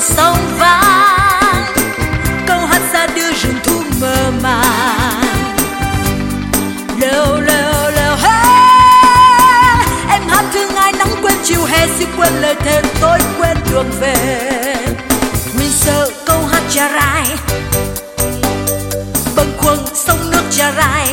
sông vang, câu hát ra đưa rừng thu mơ màng. Lêu lêu lêu hey, em hát thương ai nắng quên chiều hè, xin quên lời thề tôi quên đường về. Nguyên sơ câu hát Chà Rai, bâng khuâng sông nước Chà Rai.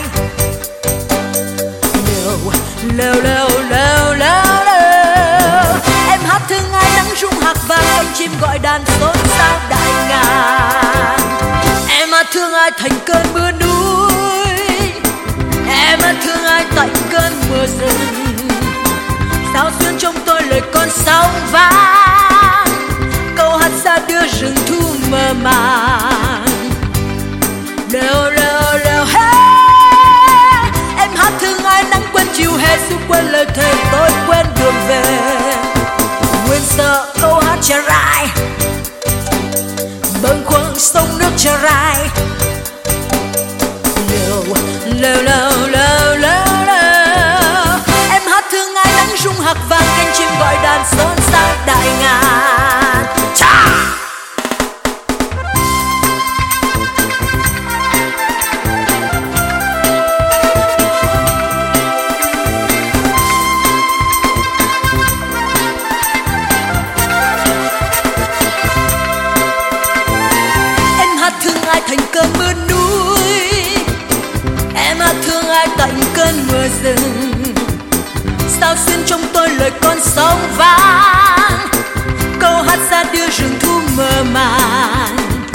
Lêu lêu lêu lêu lêu, em hát thương ai nắng rung hạc vàng, cánh chim gọi đàn xôn xao đại ngàn. Em hát thương ai thành cơn mưa núi, em hát thương ai tạnh cơn mưa rừng. Sao xuyên trong tôi lời con sóng vang, câu hát ra đưa rừng thu mơ màng. Lêu lêu lêu hey, em hát thương ai nắng quên chiều hè, xin quên lời thề tôi quên đường về. Nguyên sơ câu hát Chà Rai, bâng khuâng sông nước Chà Rai. Lêu lêu lêu lêu lêu lêu, em hát thương ai nắng rung hạc vàng, cánh chim gọi đàn xôn xao đại ngàn. Cha! Ai thành cơn mưa núi, em hát thương ai tạnh cơn mưa rừng. Sao xuyên trong tôi lời con sóng vang, câu hát ra đưa rừng thu mơ màng.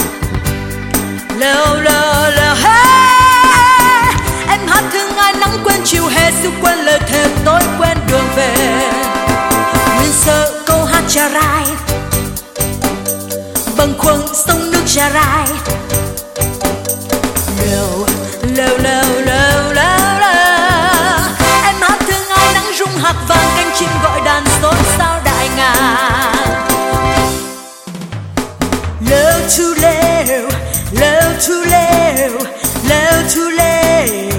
Lêu lêu lêu hey, em hát thương ai nắng quên chiều hè, xin quên lời thề tôi quên đường về. Nguyên sơ câu hát Chà Rai, bâng khuâng sông nước Chà Rai. Lêu lêu lêu lêu lêu, em hát thương ai nắng rung hạc vàng, cánh chim gọi đàn xôn xao đại ngàn. Lêu thu lêu lêu thu lêu lêu thu lêu.